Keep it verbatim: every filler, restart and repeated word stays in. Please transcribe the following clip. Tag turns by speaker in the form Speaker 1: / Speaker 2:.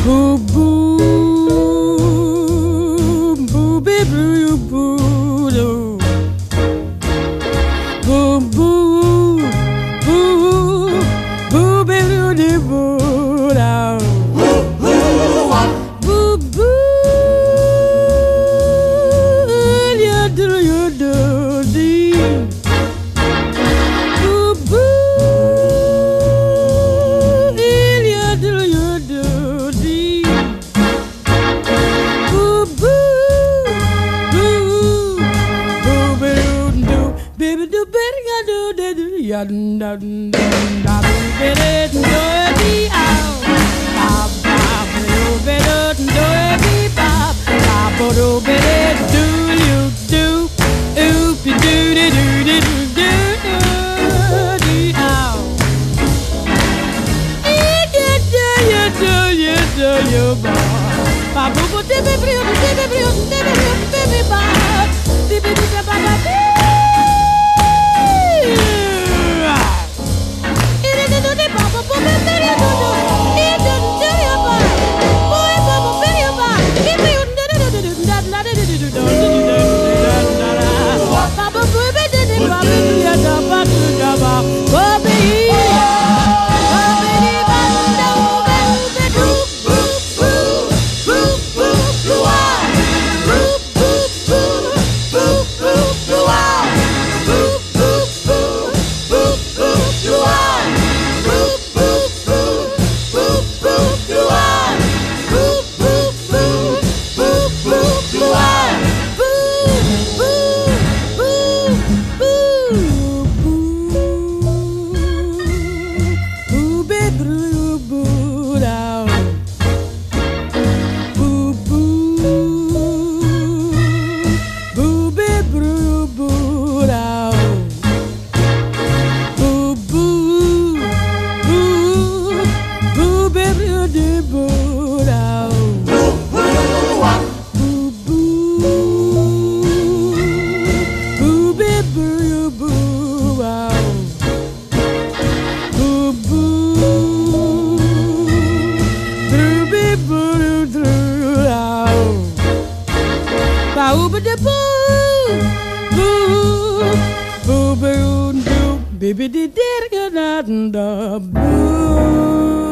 Speaker 1: Boo boo, boo be boo boo doo. Boo boo, boo, boo be boo doo boo doo. Boo boo, you do you do dee. Boo boo, you do you do dee. Boo boo, boo, boo be doo doo, baby do better ya do de do ya dun dun dun da do be de do be ow. Ba ba do be do do be ba ba do be de do you do oop you do de do de do do do ow. You do you do you do you ba ba boo boo de be brio de be brio de be brio de be ba de be de ba ba de. Baby did it get out and the blue.